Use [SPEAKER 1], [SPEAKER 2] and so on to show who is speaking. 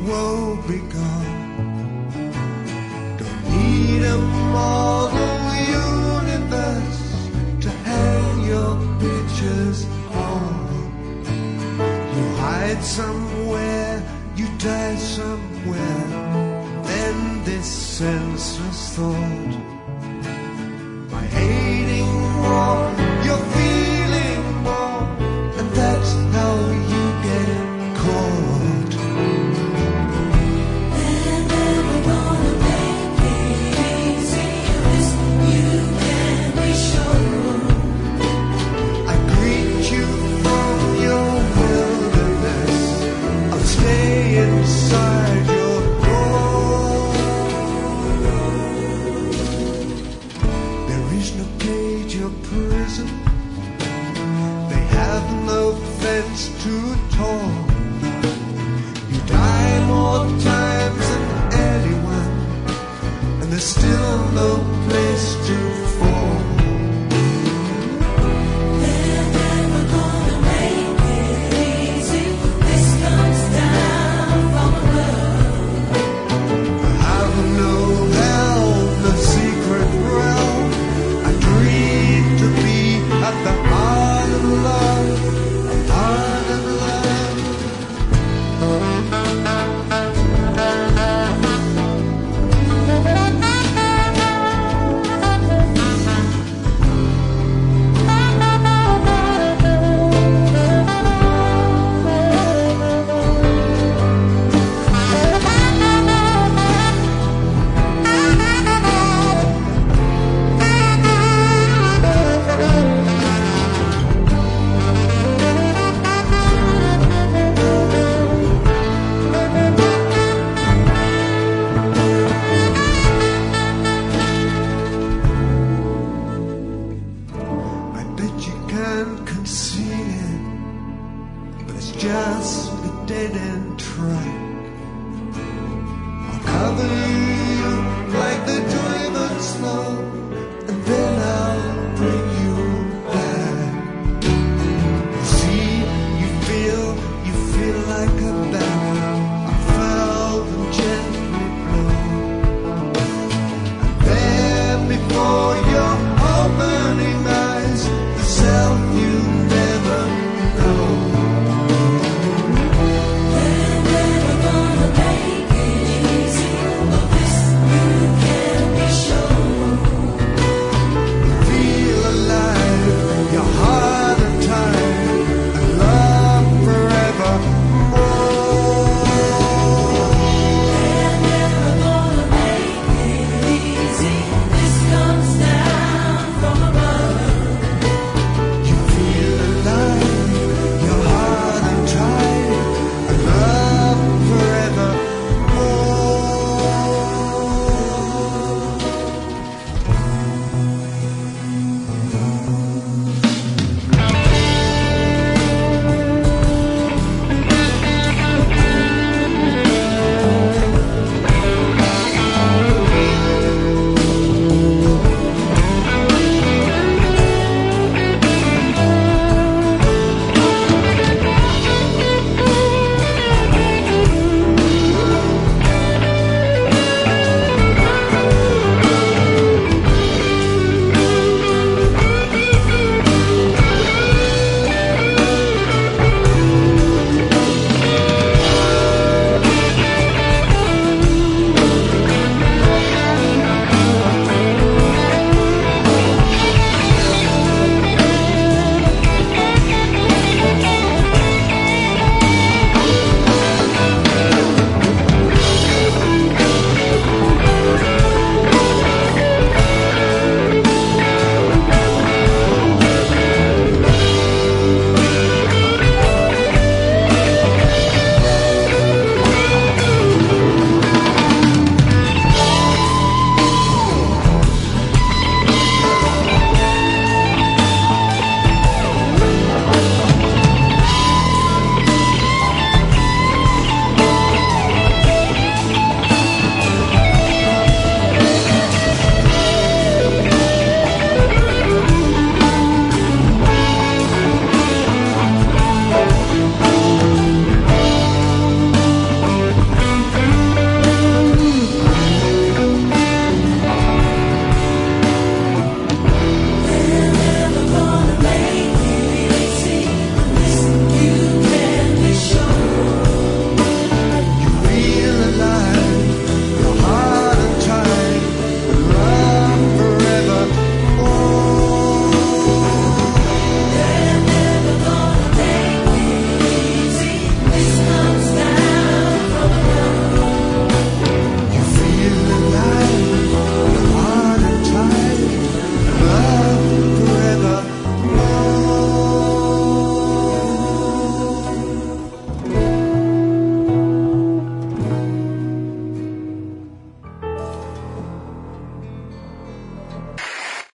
[SPEAKER 1] woe begone. Don't need a model universe to hang your pictures on. You hide somewhere, you die somewhere, then this senseless thought. By hating more, you're feeling more, and that's how you get caught.
[SPEAKER 2] They're never gonna make it easy. This you can be sure.
[SPEAKER 1] I greet you from your wilderness. I'll stay inside your door. There is no cage or prison. They have no fence too tall. You die more times than anyone, and there's still no place to fall.
[SPEAKER 2] They're never gonna make it easy. This comes down from above.
[SPEAKER 1] I have no hell, no secret realm. I dream to be at the heart of love, heart of love. I bet you can't conceive it, but it's just a dead end track. I'll cover you